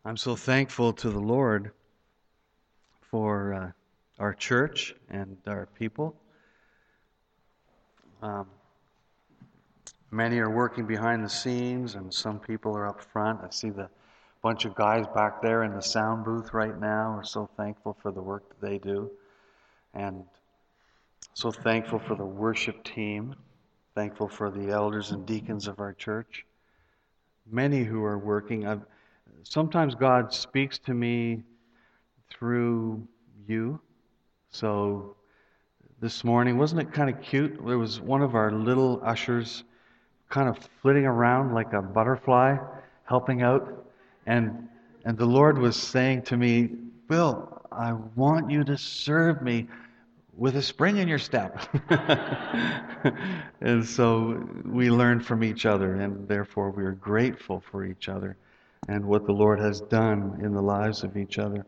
I'm so thankful to the Lord for our church and our people. Um, Many are working behind the scenes, and some people are up front. I see the bunch of guys back there in the sound booth right now. We're so thankful for the work that they do, and so thankful for the worship team. Thankful for the elders and deacons of our church. Many who are working. Sometimes God speaks to me through you. So this morning, wasn't it kind of cute? There was one of our little ushers kind of flitting around like a butterfly, helping out. And the Lord was saying to me, Bill, I want you to serve me with a spring in your step. And so we learn from each other, and therefore we are grateful for each other and what the Lord has done in the lives of each other.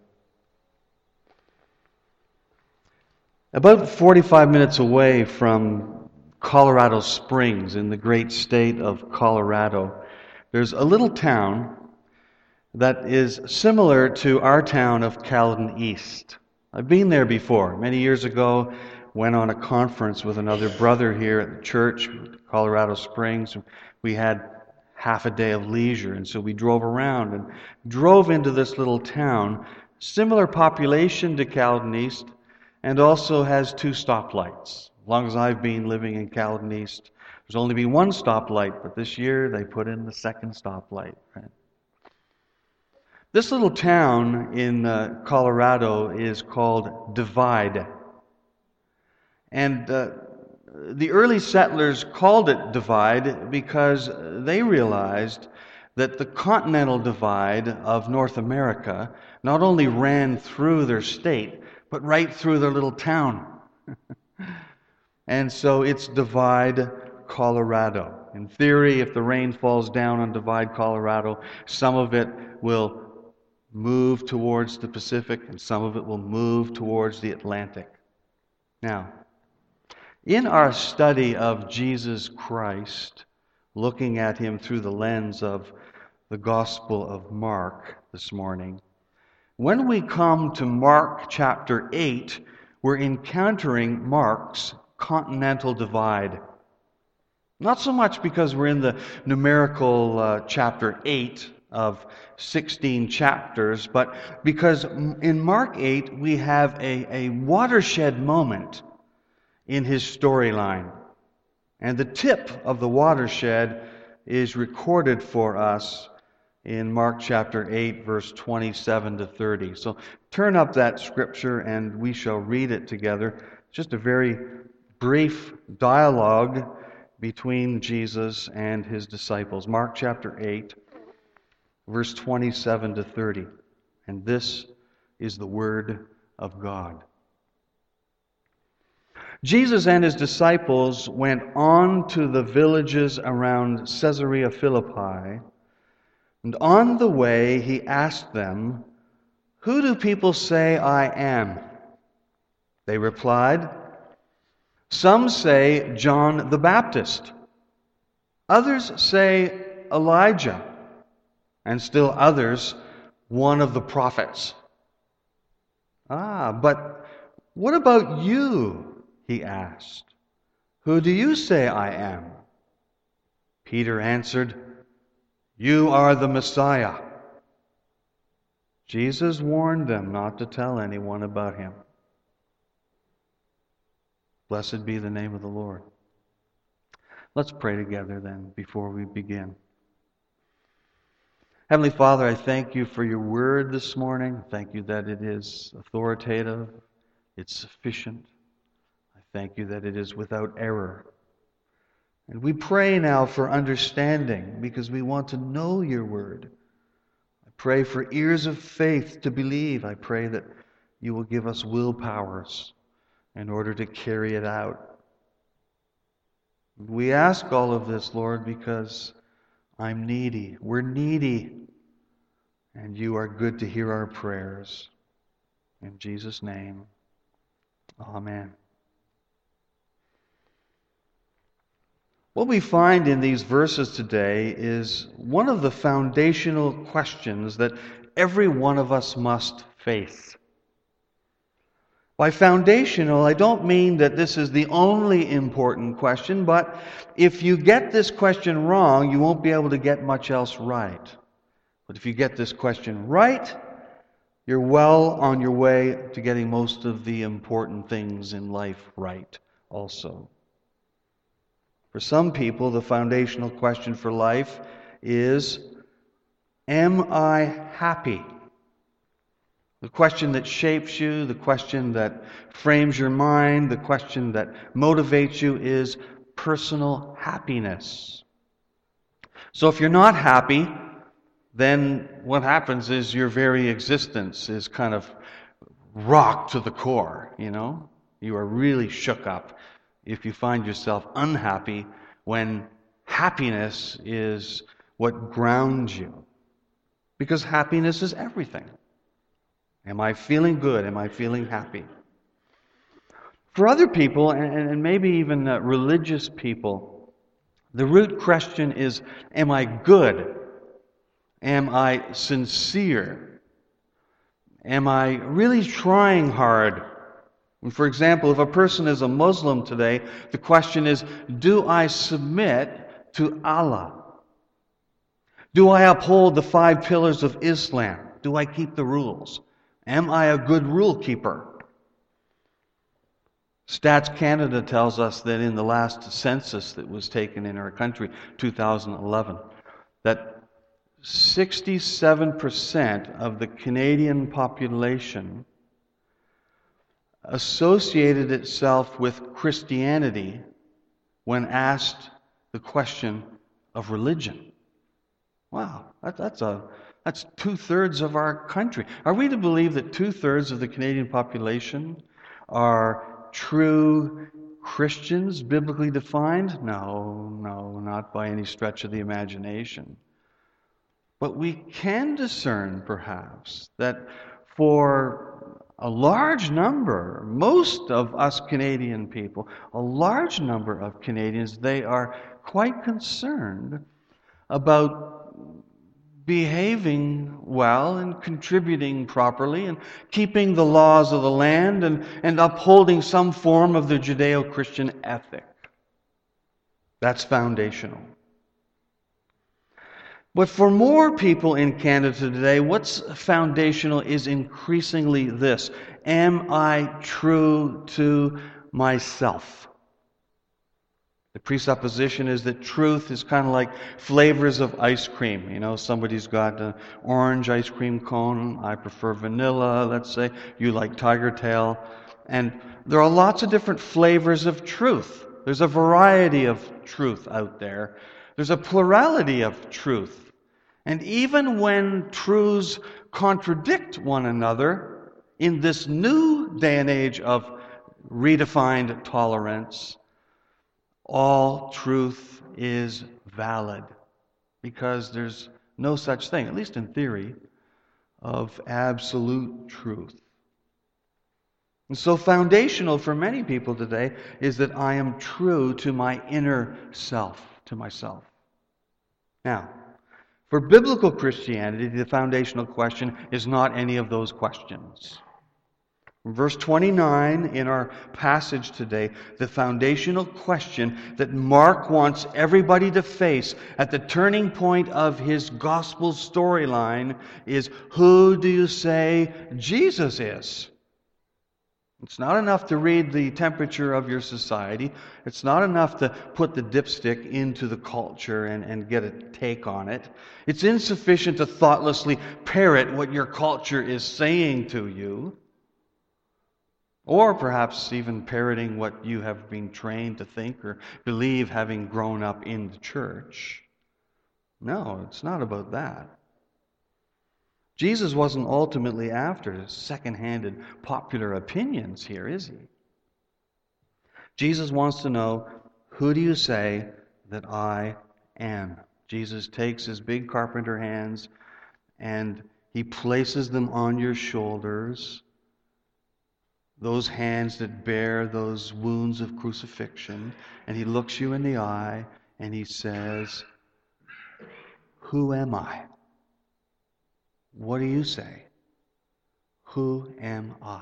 About 45 minutes away from Colorado Springs in the great state of Colorado, there's a little town that is similar to our town of Caledon East. I've been there before. Many years ago, went on a conference with another brother here at the church, Colorado Springs. We had half a day of leisure, and so we drove around and drove into this little town, similar population to Caledon East, and also has 2 stoplights. As long as I've been living in Caledon East, there's only been 1 stoplight, but this year they put in the 2nd stoplight. Right? This little town in Colorado is called Divide. And the early settlers called it Divide because they realized that the continental divide of North America not only ran through their state, but right through their little town. And so it's Divide, Colorado. In theory, if the rain falls down on Divide, Colorado, some of it will move towards the Pacific and some of it will move towards the Atlantic. Now, in our study of Jesus Christ, looking at him through the lens of the Gospel of Mark this morning, when we come to Mark chapter 8, we're encountering Mark's continental divide. Not so much because we're in the numerical chapter 8 of 16 chapters, but because in Mark 8 we have a watershed moment in his storyline. And the tip of the watershed is recorded for us in Mark chapter 8, verse 27 to 30. So turn up that scripture and we shall read it together. It's just a very brief dialogue between Jesus and his disciples. Mark chapter 8, verse 27 to 30. And this is the word of God. Jesus and his disciples went on to the villages around Caesarea Philippi, and on the way he asked them, "Who do people say I am?" They replied, "Some say John the Baptist, others say Elijah, and still others, one of the prophets." But what about you?" he asked. "Who do you say I am?" Peter answered, "You are the Messiah." Jesus warned them not to tell anyone about him. Blessed be the name of the Lord. Let's pray together then before we begin. Heavenly Father, I thank you for your word this morning. Thank you that it is authoritative, it's sufficient. I thank you that it is without error. And we pray now for understanding because we want to know your word. I pray for ears of faith to believe. I pray that you will give us will powers in order to carry it out. We ask all of this, Lord, because I'm needy. We're needy. And you are good to hear our prayers. In Jesus' name, amen. What we find in these verses today is one of the foundational questions that every one of us must face. By foundational, I don't mean that this is the only important question, but if you get this question wrong, you won't be able to get much else right. But if you get this question right, you're well on your way to getting most of the important things in life right also. For some people, the foundational question for life is, am I happy? The question that shapes you, the question that frames your mind, the question that motivates you is personal happiness. So if you're not happy, then what happens is your very existence is kind of rocked to the core, you know? You are really shook up if you find yourself unhappy when happiness is what grounds you. Because happiness is everything. Am I feeling good? Am I feeling happy? For other people, and maybe even religious people, the root question is, am I good? Am I sincere? Am I really trying hard? And for example, if a person is a Muslim today, the question is, do I submit to Allah? Do I uphold the 5 pillars of Islam? Do I keep the rules? Am I a good rule keeper? Stats Canada tells us that in the last census that was taken in our country, 2011, that 67% of the Canadian population associated itself with Christianity when asked the question of religion. Wow, that's 2/3 of our country. Are we to believe that 2/3 of the Canadian population are true Christians, biblically defined? No, not by any stretch of the imagination. But we can discern, perhaps, that for a large number, most of us Canadian people, a large number of Canadians, they are quite concerned about behaving well and contributing properly and keeping the laws of the land and upholding some form of the Judeo-Christian ethic. That's foundational. But for more people in Canada today, what's foundational is increasingly this: am I true to myself? The presupposition is that truth is kind of like flavors of ice cream. You know, somebody's got an orange ice cream cone. I prefer vanilla, let's say. You like Tiger Tail. And there are lots of different flavors of truth. There's a variety of truth out there. There's a plurality of truth. And even when truths contradict one another, in this new day and age of redefined tolerance, all truth is valid, because there's no such thing, at least in theory, of absolute truth. And so foundational for many people today is that I am true to my inner self, to myself. Now, for biblical Christianity, the foundational question is not any of those questions. Verse 29 in our passage today, the foundational question that Mark wants everybody to face at the turning point of his gospel storyline is, who do you say Jesus is? It's not enough to read the temperature of your society. It's not enough to put the dipstick into the culture and get a take on it. It's insufficient to thoughtlessly parrot what your culture is saying to you. Or perhaps even parroting what you have been trained to think or believe, having grown up in the church. No, it's not about that. Jesus wasn't ultimately after second-handed popular opinions here, is he? Jesus wants to know, who do you say that I am? Jesus takes his big carpenter hands and he places them on your shoulders. Those hands that bear those wounds of crucifixion. And he looks you in the eye and he says, who am I? What do you say? Who am I?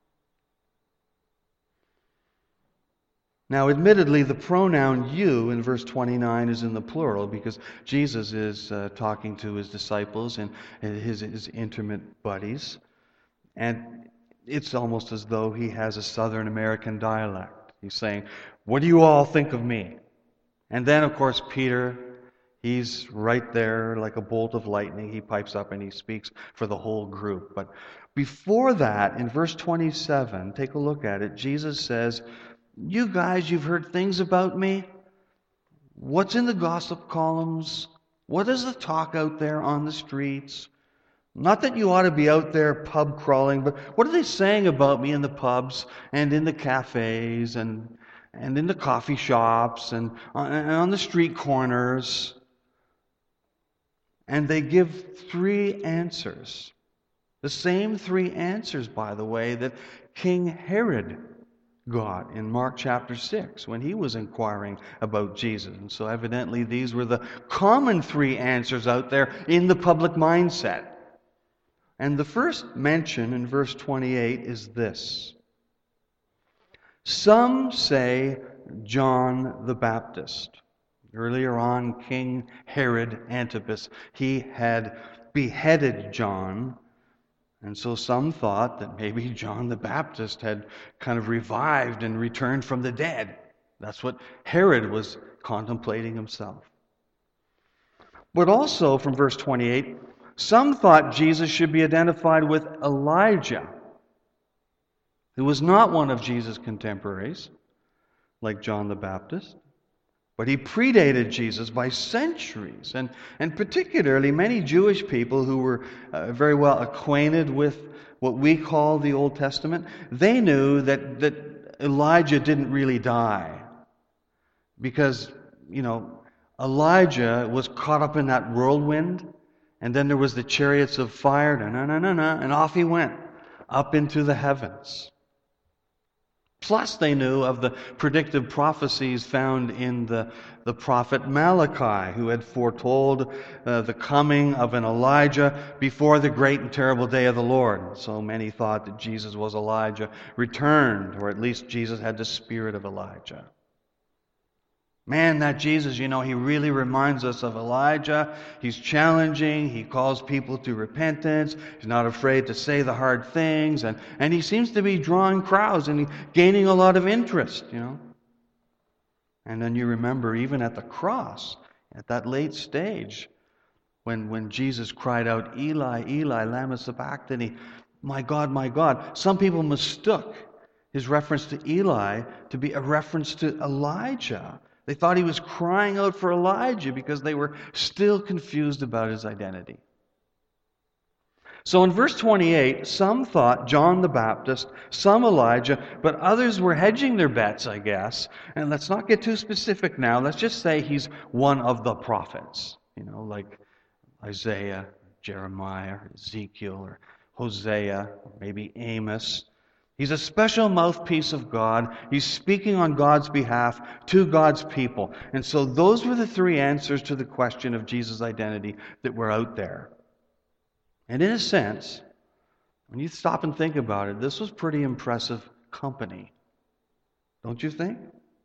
Now, admittedly, the pronoun you in verse 29 is in the plural because Jesus is talking to his disciples and his intimate buddies. And it's almost as though he has a Southern American dialect. He's saying, "What do you all think of me?" And then, of course, Peter, he's right there like a bolt of lightning. He pipes up and he speaks for the whole group. But before that, in verse 27, take a look at it. Jesus says, "You guys, you've heard things about me. What's in the gossip columns? What is the talk out there on the streets? Not that you ought to be out there pub crawling, but what are they saying about me in the pubs and in the cafes and in the coffee shops and on the street corners?" And they give three answers. The same three answers, by the way, that King Herod got in Mark chapter 6 when he was inquiring about Jesus. And so evidently these were the common three answers out there in the public mindset. And the first mention in verse 28 is this. Some say John the Baptist. Earlier on, King Herod Antipas, he had beheaded John. And so some thought that maybe John the Baptist had kind of revived and returned from the dead. That's what Herod was contemplating himself. But also from verse 28, some thought Jesus should be identified with Elijah, who was not one of Jesus' contemporaries, like John the Baptist, but he predated Jesus by centuries. And particularly many Jewish people who were very well acquainted with what we call the Old Testament, they knew that Elijah didn't really die. Because, Elijah was caught up in that whirlwind, and then there was the chariots of fire, and off he went, up into the heavens. Plus, they knew of the predictive prophecies found in the prophet Malachi, who had foretold the coming of an Elijah before the great and terrible day of the Lord. So many thought that Jesus was Elijah returned, or at least Jesus had the spirit of Elijah. Man, that Jesus, he really reminds us of Elijah. He's challenging. He calls people to repentance. He's not afraid to say the hard things. And he seems to be drawing crowds and gaining a lot of interest, And then you remember, even at the cross, at that late stage, when Jesus cried out, "Eli, Eli, lama sabachthani," my God, some people mistook his reference to Eli to be a reference to Elijah. They thought he was crying out for Elijah because they were still confused about his identity. So in verse 28, some thought John the Baptist, some Elijah, but others were hedging their bets, I guess. And let's not get too specific now. Let's just say he's one of the prophets, like Isaiah, Jeremiah, Ezekiel, or Hosea, or maybe Amos. He's a special mouthpiece of God. He's speaking on God's behalf to God's people. And so those were the three answers to the question of Jesus' identity that were out there. And in a sense, when you stop and think about it, this was pretty impressive company. Don't you think?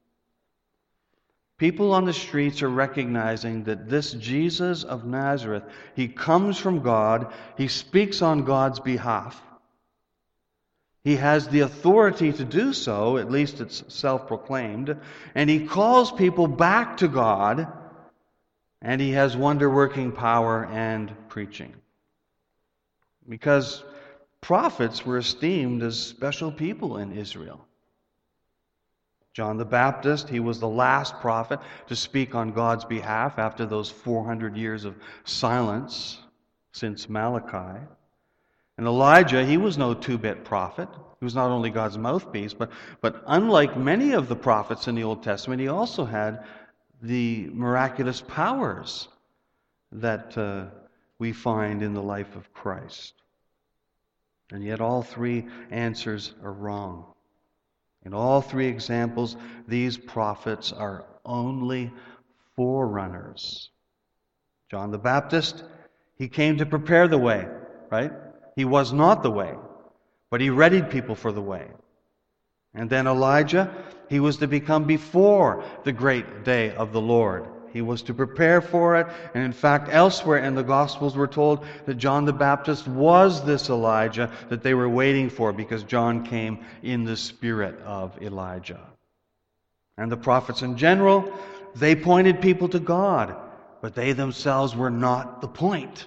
People on the streets are recognizing that this Jesus of Nazareth, he comes from God. He speaks on God's behalf. He has the authority to do so, at least it's self-proclaimed, and he calls people back to God, and he has wonder-working power and preaching. Because prophets were esteemed as special people in Israel. John the Baptist, he was the last prophet to speak on God's behalf after those 400 years of silence since Malachi. And Elijah, he was no two-bit prophet. He was not only God's mouthpiece, but unlike many of the prophets in the Old Testament, he also had the miraculous powers that we find in the life of Christ. And yet all three answers are wrong. In all three examples, these prophets are only forerunners. John the Baptist, he came to prepare the way. right? He was not the way, but he readied people for the way. And then Elijah, he was to become before the great day of the Lord. He was to prepare for it. And in fact, elsewhere in the Gospels, we're told that John the Baptist was this Elijah that they were waiting for, because John came in the spirit of Elijah. And the prophets in general, they pointed people to God, but they themselves were not the point.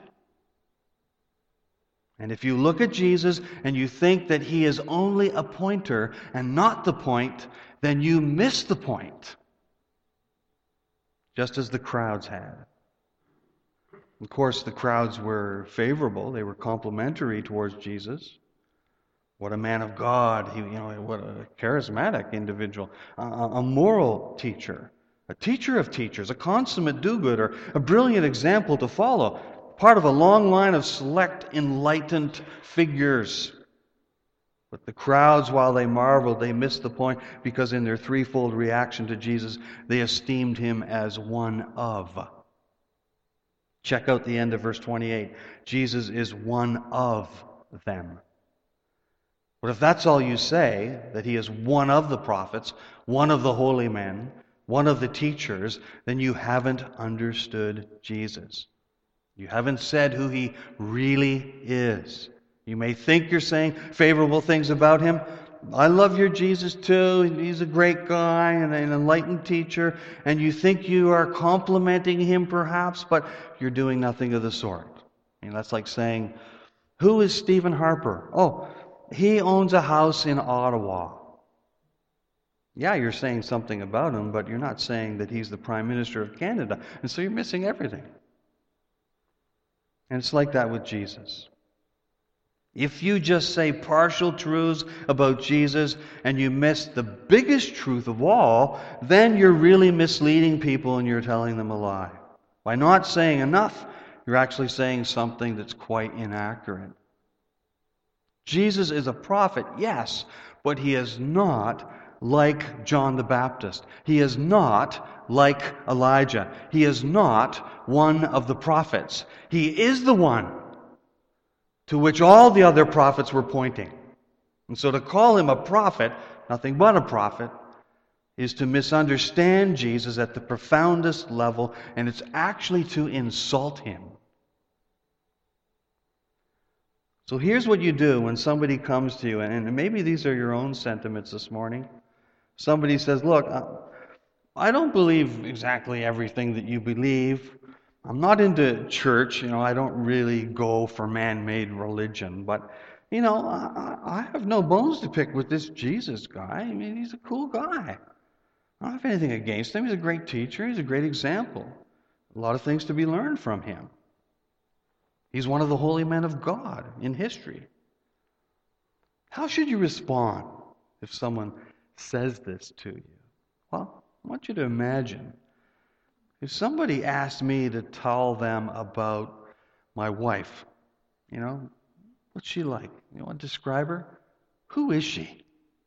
And if you look at Jesus and you think that he is only a pointer and not the point, then you miss the point. Just as the crowds had. Of course, the crowds were favorable. They were complimentary towards Jesus. What a man of God. What a charismatic individual. A moral teacher. A teacher of teachers. A consummate do-gooder. A brilliant example to follow. Part of a long line of select enlightened figures. But the crowds, while they marveled, they missed the point, because in their threefold reaction to Jesus, they esteemed him as one of. Check out the end of verse 28. Jesus is one of them. But if that's all you say, that he is one of the prophets, one of the holy men, one of the teachers, then you haven't understood Jesus. You haven't said who he really is. You may think you're saying favorable things about him. I love your Jesus too. He's a great guy and an enlightened teacher. And you think you are complimenting him perhaps, but you're doing nothing of the sort. That's like saying, who is Stephen Harper? Oh, he owns a house in Ottawa. Yeah, you're saying something about him, but you're not saying that he's the Prime Minister of Canada. And so you're missing everything. And it's like that with Jesus. If you just say partial truths about Jesus and you miss the biggest truth of all, then you're really misleading people and you're telling them a lie. By not saying enough, you're actually saying something that's quite inaccurate. Jesus is a prophet, yes, but he is not like John the Baptist. He is not like Elijah. He is not one of the prophets. He is the one to which all the other prophets were pointing. And so to call him a prophet, nothing but a prophet, is to misunderstand Jesus at the profoundest level, and it's actually to insult him. So here's what you do when somebody comes to you, and maybe these are your own sentiments this morning. Somebody says, look, I don't believe exactly everything that you believe. I'm not into church, I don't really go for man-made religion, but, I have no bones to pick with this Jesus guy. He's a cool guy. I don't have anything against him. He's a great teacher. He's a great example. A lot of things to be learned from him. He's one of the holy men of God in history. How should you respond if someone says this to you? Well, I want you to imagine if somebody asked me to tell them about my wife, what's she like? You want to describe her? Who is she?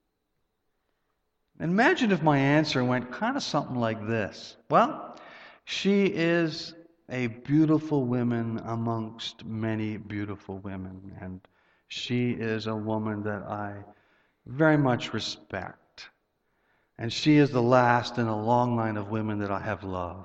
Imagine if my answer went kind of something like this. Well, she is a beautiful woman amongst many beautiful women, and she is a woman that I very much respect. And she is the last in a long line of women that I have loved.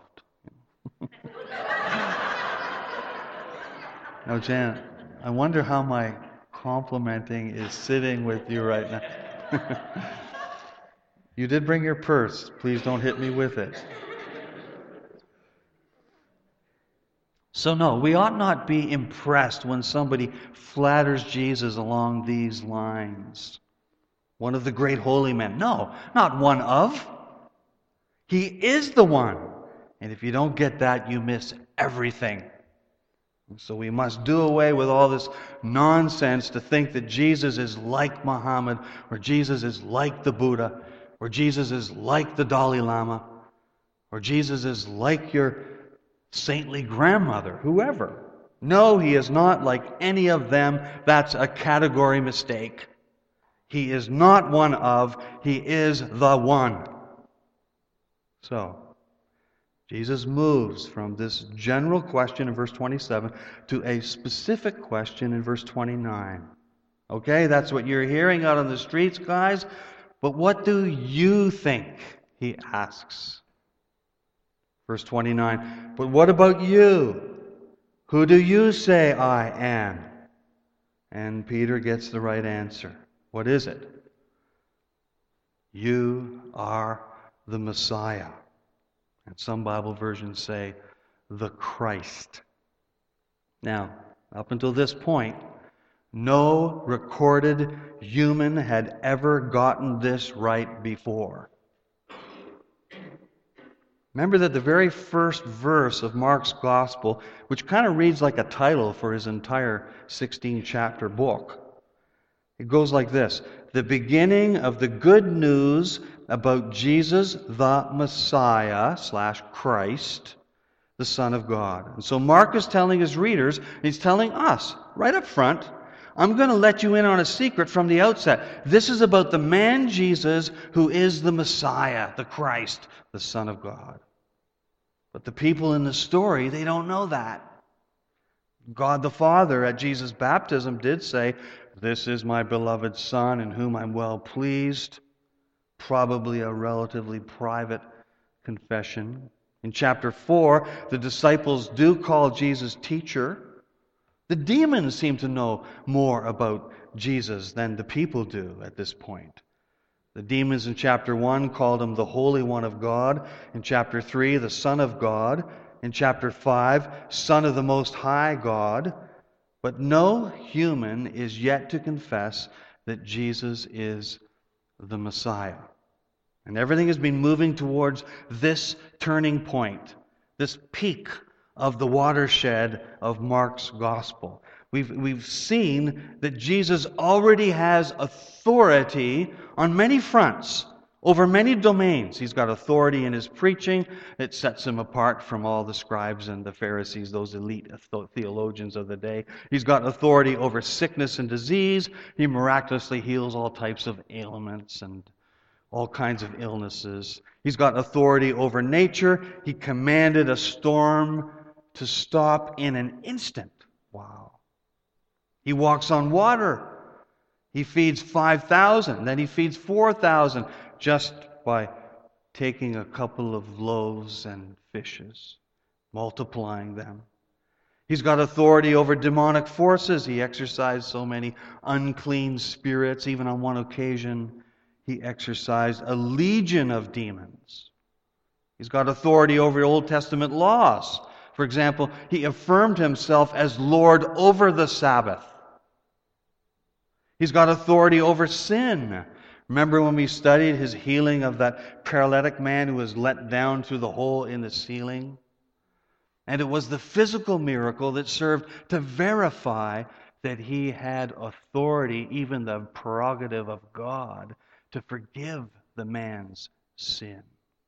Now, Jan, I wonder how my complimenting is sitting with you right now. You did bring your purse. Please don't hit me with it. So no, we ought not be impressed when somebody flatters Jesus along these lines. One of the great holy men. No, not one of. He is the one. And if you don't get that, you miss everything. So we must do away with all this nonsense to think that Jesus is like Muhammad, or Jesus is like the Buddha, or Jesus is like the Dalai Lama, or Jesus is like your saintly grandmother, whoever. No, he is not like any of them. That's a category mistake. He is not one of, he is the one. So, Jesus moves from this general question in verse 27 to a specific question in verse 29. Okay, that's what you're hearing out on the streets, guys. But what do you think? He asks. Verse 29. But what about you? Who do you say I am? And Peter gets the right answer. What is it? You are the Messiah. And some Bible versions say, the Christ. Now, up until this point, no recorded human had ever gotten this right before. Remember that the very first verse of Mark's Gospel, which kind of reads like a title for his entire 16-chapter book, it goes like this: the beginning of the good news about Jesus the Messiah / Christ, the Son of God. And so Mark is telling his readers, he's telling us right up front, I'm going to let you in on a secret from the outset. This is about the man Jesus who is the Messiah, the Christ, the Son of God. But the people in the story, they don't know that. God the Father at Jesus' baptism did say, "This is my beloved Son in whom I'm well pleased." Probably a relatively private confession. In chapter 4, the disciples do call Jesus teacher. The demons seem to know more about Jesus than the people do at this point. The demons in chapter 1 called him the Holy One of God. In chapter 3, the Son of God. In chapter 5, Son of the Most High God. But no human is yet to confess that Jesus is the Messiah. And everything has been moving towards this turning point, this peak of the watershed of Mark's gospel. We've seen that Jesus already has authority on many fronts, over many domains. He's got authority in his preaching. It sets him apart from all the scribes and the Pharisees, those elite theologians of the day. He's got authority over sickness and disease. He miraculously heals all types of ailments and all kinds of illnesses. He's got authority over nature. He commanded a storm to stop in an instant. Wow. He walks on water. He feeds 5,000. Then he feeds 4,000 just by taking a couple of loaves and fishes, multiplying them. He's got authority over demonic forces. He exorcised so many unclean spirits. Even on one occasion, he exorcised a legion of demons. He's got authority over Old Testament laws. For example, he affirmed himself as Lord over the Sabbath. He's got authority over sin. Remember when we studied his healing of that paralytic man who was let down through the hole in the ceiling? And it was the physical miracle that served to verify that he had authority, even the prerogative of God, to forgive the man's sin.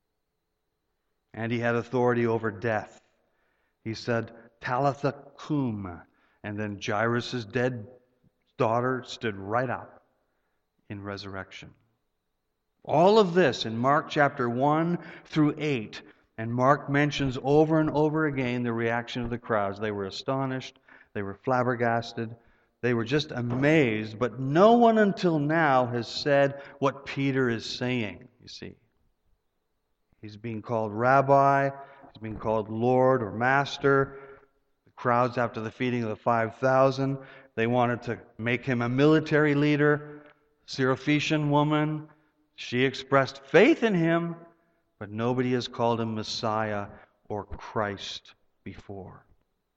And he had authority over death. He said, "Talitha cum," and then Jairus' dead daughter stood right up in resurrection. All of this in Mark chapter 1 through 8. And Mark mentions over and over again the reaction of the crowds. They were astonished. They were flabbergasted. They were just amazed. But no one until now has said what Peter is saying, you see. He's being called rabbi. He's being called Lord or Master. The crowds, after the feeding of the 5,000, they wanted to make him a military leader. Syrophoenician woman, she expressed faith in him, but nobody has called him Messiah or Christ before.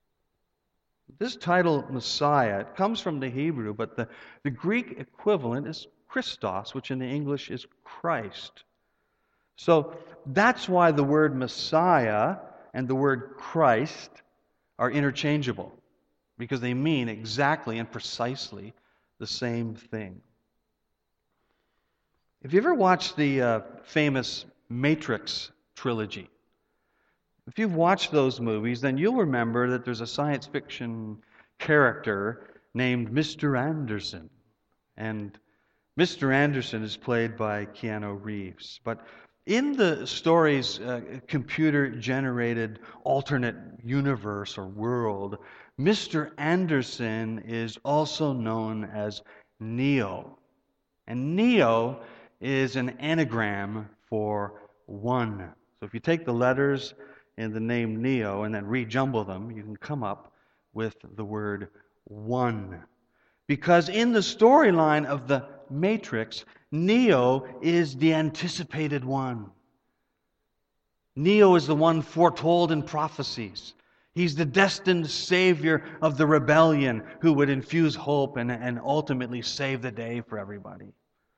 This title, Messiah, it comes from the Hebrew, but the Greek equivalent is Christos, which in the English is Christ. So that's why the word Messiah and the word Christ are interchangeable, because they mean exactly and precisely the same thing. Have you ever watched the famous Matrix trilogy? If you've watched those movies, then you'll remember that there's a science fiction character named Mr. Anderson. And Mr. Anderson is played by Keanu Reeves. But In the story's computer-generated alternate universe or world, Mr. Anderson is also known as Neo. And Neo is an anagram for one. So if you take the letters in the name Neo and then rejumble them, you can come up with the word one. Because in the storyline of the Matrix, Neo is the anticipated one. Neo is the one foretold in prophecies. He's the destined savior of the rebellion who would infuse hope and ultimately save the day for everybody.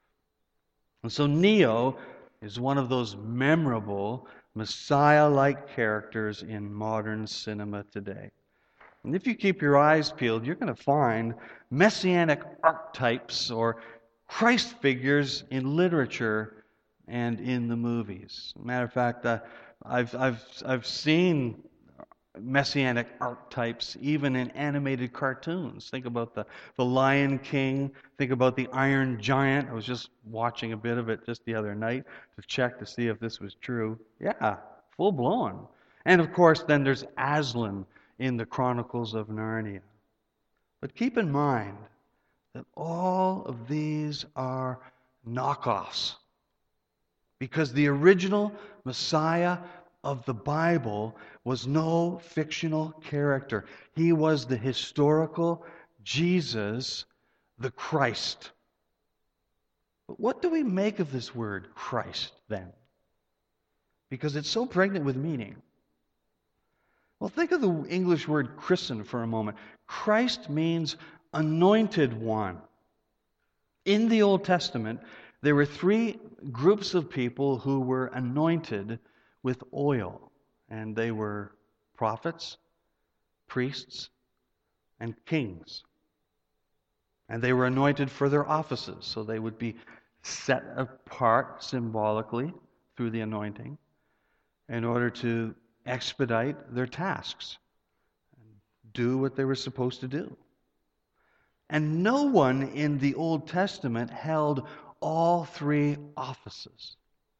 And so Neo is one of those memorable Messiah-like characters in modern cinema today. And if you keep your eyes peeled, you're going to find messianic archetypes or Christ figures in literature and in the movies. Matter of fact, I've seen messianic archetypes even in animated cartoons. Think about the Lion King. Think about the Iron Giant. I was just watching a bit of it just the other night to check to see if this was true. Yeah, full blown. And of course, then there's Aslan in the Chronicles of Narnia. But keep in mind that all of these are knockoffs, because the original Messiah of the Bible was no fictional character. He was the historical Jesus, the Christ. But what do we make of this word Christ then? Because it's so pregnant with meaning. Well, think of the English word christen for a moment. Christ means anointed one. In the Old Testament, there were three groups of people who were anointed with oil, and they were prophets, priests, and kings. And they were anointed for their offices, so they would be set apart symbolically through the anointing in order to expedite their tasks and do what they were supposed to do. And no one in the Old Testament held all three offices.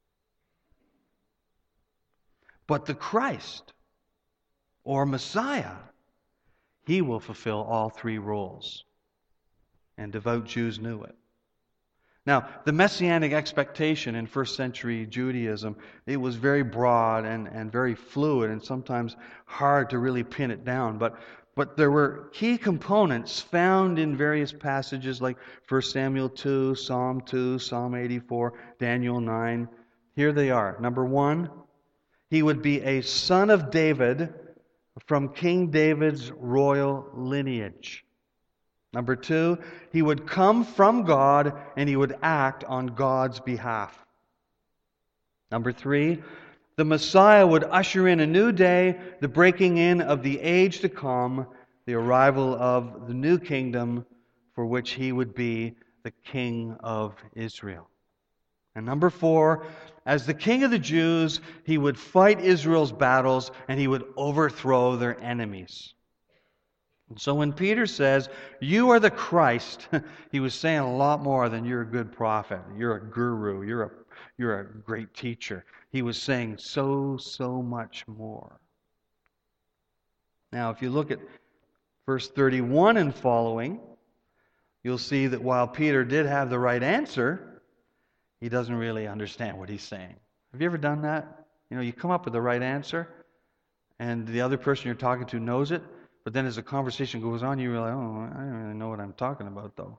But the Christ, or Messiah, he will fulfill all three roles. And devout Jews knew it. Now, the messianic expectation in first century Judaism, it was very broad and very fluid and sometimes hard to really pin it down. But there were key components found in various passages like 1 Samuel 2, Psalm 2, Psalm 84, Daniel 9. Here they are. Number one, he would be a son of David from King David's royal lineage. Number two, he would come from God and he would act on God's behalf. Number three, the Messiah would usher in a new day, the breaking in of the age to come, the arrival of the new kingdom for which he would be the King of Israel. And number four, as the King of the Jews, he would fight Israel's battles and he would overthrow their enemies. And so when Peter says, "You are the Christ," he was saying a lot more than "you're a good prophet, you're a guru, you're a great teacher." He was saying so much more. Now, if you look at verse 31 and following, you'll see that while Peter did have the right answer, he doesn't really understand what he's saying. Have you ever done that? You come up with the right answer, and the other person you're talking to knows it, but then as the conversation goes on, you realize, oh, I don't really know what I'm talking about, though.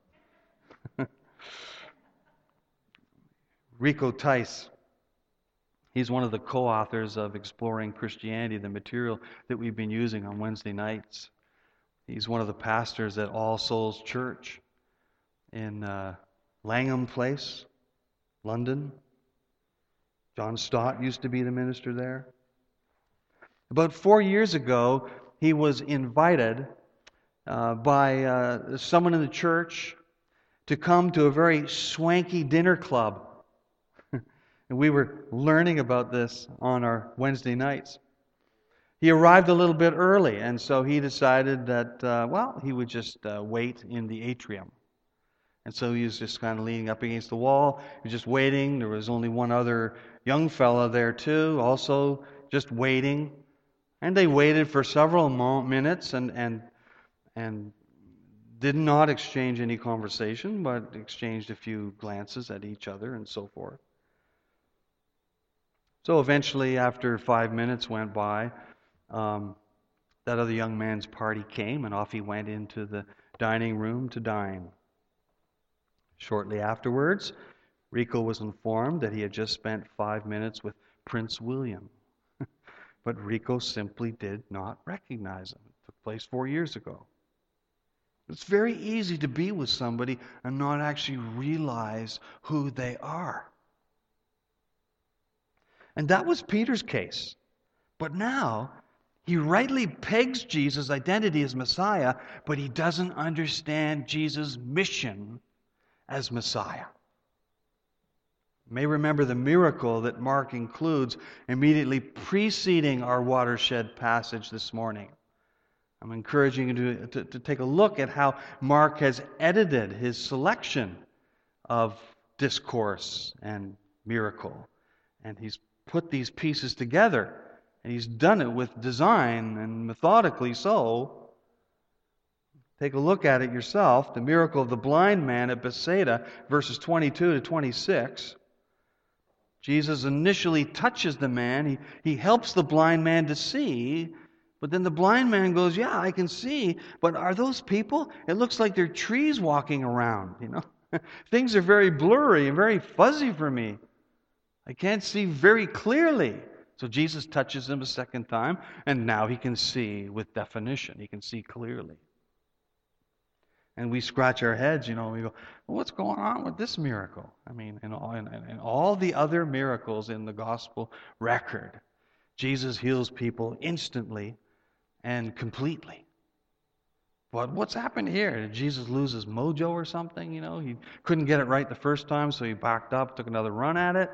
Rico Tice, he's one of the co-authors of Exploring Christianity, the material that we've been using on Wednesday nights. He's one of the pastors at All Souls Church in Langham Place, London. John Stott used to be the minister there. About 4 years ago, he was invited by someone in the church to come to a very swanky dinner club. And we were learning about this on our Wednesday nights. He arrived a little bit early, and so he decided that, he would just wait in the atrium. And so he was just kind of leaning up against the wall. He was just waiting. There was only one other young fella there too, also just waiting. And they waited for several minutes and did not exchange any conversation, but exchanged a few glances at each other and so forth. So eventually, after 5 minutes went by, that other young man's party came, and off he went into the dining room to dine. Shortly afterwards, Rico was informed that he had just spent 5 minutes with Prince William. But Rico simply did not recognize him. It took place 4 years ago. It's very easy to be with somebody and not actually realize who they are. And that was Peter's case. But now, he rightly pegs Jesus' identity as Messiah, but he doesn't understand Jesus' mission as Messiah. You may remember the miracle that Mark includes immediately preceding our watershed passage this morning. I'm encouraging you to take a look at how Mark has edited his selection of discourse and miracle. And he's put these pieces together. And he's done it with design and methodically so. Take a look at it yourself. The miracle of the blind man at Bethsaida, verses 22 to 26. Jesus initially touches the man. He helps the blind man to see. But then the blind man goes, yeah, I can see. But are those people? It looks like they're trees walking around. Things are very blurry and very fuzzy for me. I can't see very clearly. So Jesus touches him a second time, and now he can see with definition. He can see clearly. And we scratch our heads, we go, well, what's going on with this miracle? I mean, in all the other miracles in the gospel record, Jesus heals people instantly and completely. But what's happened here? Did Jesus lose his mojo or something? He couldn't get it right the first time, so he backed up, took another run at it.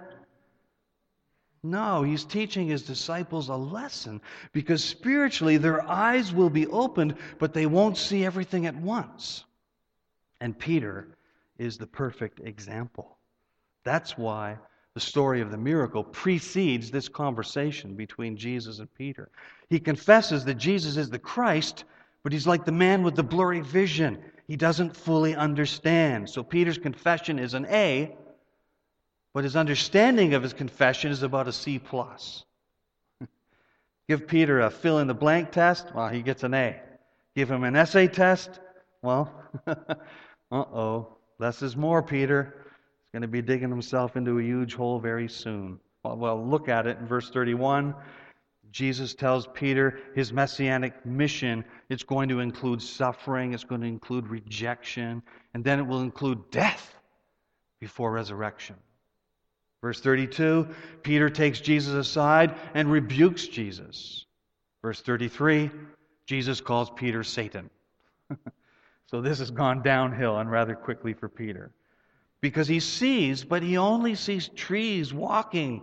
No, he's teaching his disciples a lesson because spiritually their eyes will be opened, but they won't see everything at once. And Peter is the perfect example. That's why the story of the miracle precedes this conversation between Jesus and Peter. He confesses that Jesus is the Christ, but he's like the man with the blurry vision. He doesn't fully understand. So Peter's confession is an A, but his understanding of his confession is about a C+. Give Peter a fill-in-the-blank test, well, he gets an A. Give him an essay test, well, less is more, Peter. He's going to be digging himself into a huge hole very soon. Well, look at it in verse 31. Jesus tells Peter his messianic mission, it's going to include suffering, it's going to include rejection, and then it will include death before resurrection. Verse 32, Peter takes Jesus aside and rebukes Jesus. Verse 33, Jesus calls Peter Satan. So this has gone downhill and rather quickly for Peter. Because he sees, but he only sees trees walking.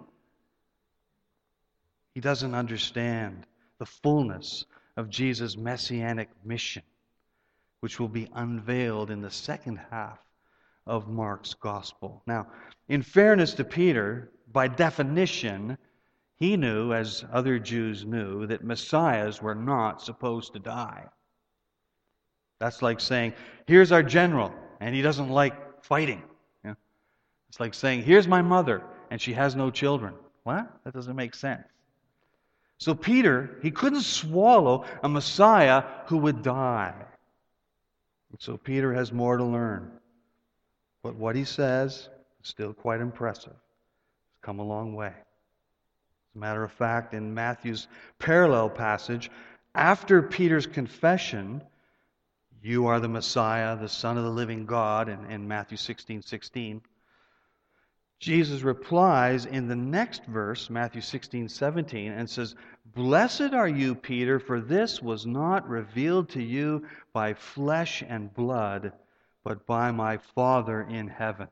He doesn't understand the fullness of Jesus' messianic mission, which will be unveiled in the second half of Mark's gospel. Now, in fairness to Peter, by definition, he knew, as other Jews knew, that messiahs were not supposed to die. That's like saying, here's our general, and he doesn't like fighting. It's like saying, here's my mother, and she has no children. What? That doesn't make sense. So Peter, he couldn't swallow a Messiah who would die. So Peter has more to learn. But what he says is still quite impressive. It's come a long way. As a matter of fact, in Matthew's parallel passage, after Peter's confession, you are the Messiah, the Son of the living God, in Matthew 16:16, Jesus replies in the next verse, Matthew 16:17, and says, "Blessed are you, Peter, for this was not revealed to you by flesh and blood, but by my Father in heaven."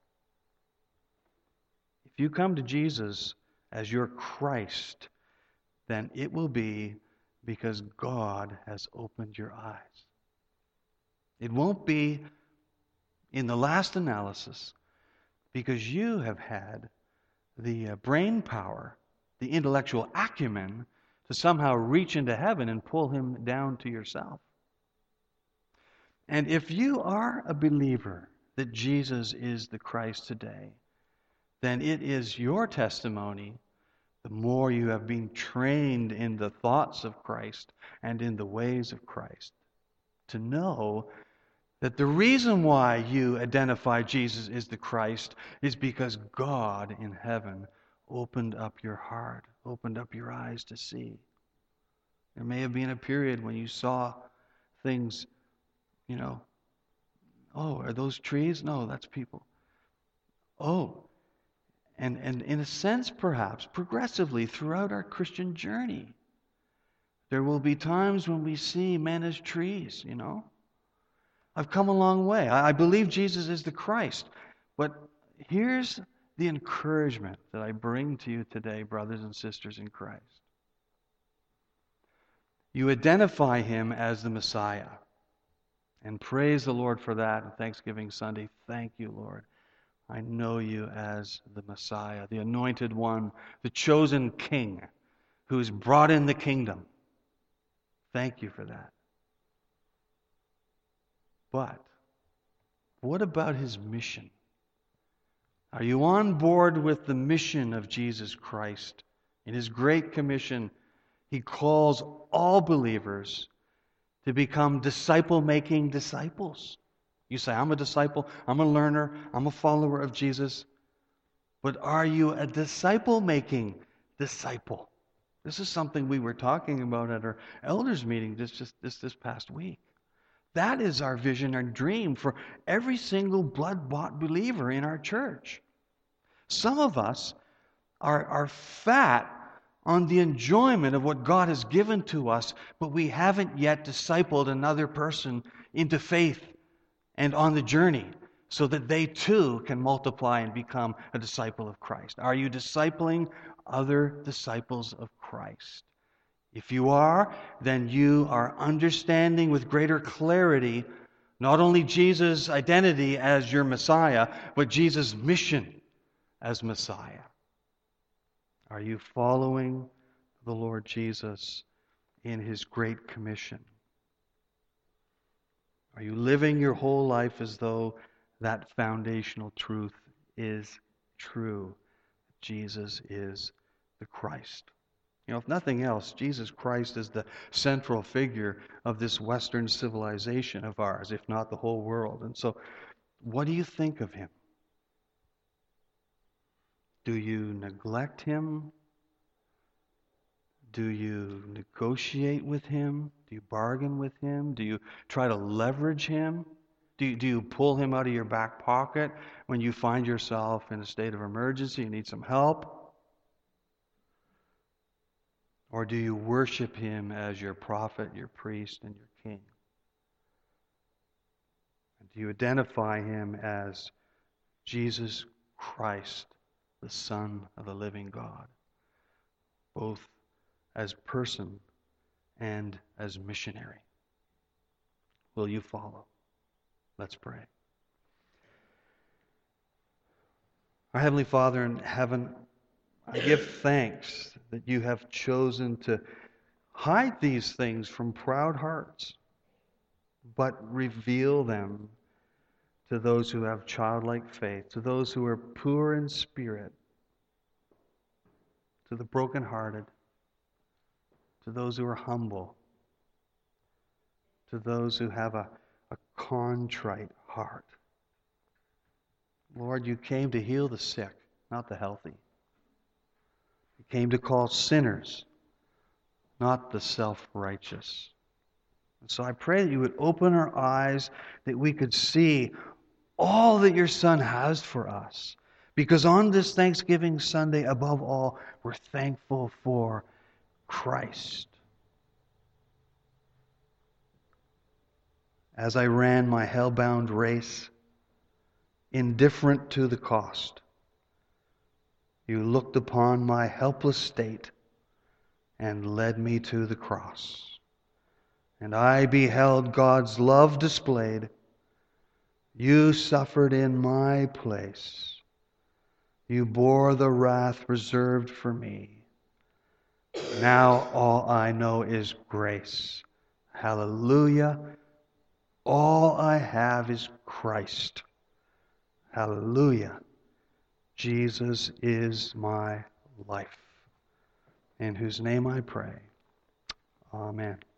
If you come to Jesus as your Christ, then it will be because God has opened your eyes. It won't be, in the last analysis, because you have had the brain power, the intellectual acumen to somehow reach into heaven and pull him down to yourself. And if you are a believer that Jesus is the Christ today, then it is your testimony, the more you have been trained in the thoughts of Christ and in the ways of Christ, to know that the reason why you identify Jesus as the Christ is because God in heaven opened up your heart, opened up your eyes to see. There may have been a period when you saw things, oh, are those trees? No, that's people. Oh, and in a sense, perhaps, progressively throughout our Christian journey, there will be times when we see men as trees, I've come a long way. I believe Jesus is the Christ. But here's the encouragement that I bring to you today, brothers and sisters in Christ. You identify him as the Messiah. And praise the Lord for that on Thanksgiving Sunday. Thank you, Lord. I know you as the Messiah, the anointed one, the chosen king who's brought in the kingdom. Thank you for that. But what about his mission? Are you on board with the mission of Jesus Christ? In his great commission, he calls all believers to become disciple-making disciples. You say, I'm a disciple, I'm a learner, I'm a follower of Jesus. But are you a disciple-making disciple? This is something we were talking about at our elders meeting this past week. That is our vision and dream for every single blood-bought believer in our church. Some of us are fat on the enjoyment of what God has given to us, but we haven't yet discipled another person into faith and on the journey so that they too can multiply and become a disciple of Christ. Are you discipling other disciples of Christ? If you are, then you are understanding with greater clarity not only Jesus' identity as your Messiah, but Jesus' mission as Messiah. Are you following the Lord Jesus in his great commission? Are you living your whole life as though that foundational truth is true? Jesus is the Christ. If nothing else, Jesus Christ is the central figure of this Western civilization of ours, if not the whole world. And so, what do you think of him? Do you neglect him? Do you negotiate with him? Do you bargain with him? Do you try to leverage him? Do you pull him out of your back pocket when you find yourself in a state of emergency and need some help? Or do you worship him as your prophet, your priest, and your king? And do you identify him as Jesus Christ, the Son of the living God, both as person and as missionary? Will you follow? Let's pray. Our Heavenly Father in heaven, I give thanks that you have chosen to hide these things from proud hearts, but reveal them to those who have childlike faith, to those who are poor in spirit, to the brokenhearted, to those who are humble, to those who have a contrite heart. Lord, you came to heal the sick, not the healthy. You came to call sinners, not the self-righteous. And so I pray that you would open our eyes, that we could see all that your Son has for us. Because on this Thanksgiving Sunday, above all, we're thankful for Christ. As I ran my hell-bound race, indifferent to the cost, you looked upon my helpless state and led me to the cross. And I beheld God's love displayed. You suffered in my place. You bore the wrath reserved for me. Now all I know is grace. Hallelujah. All I have is Christ. Hallelujah. Jesus is my life. In whose name I pray. Amen.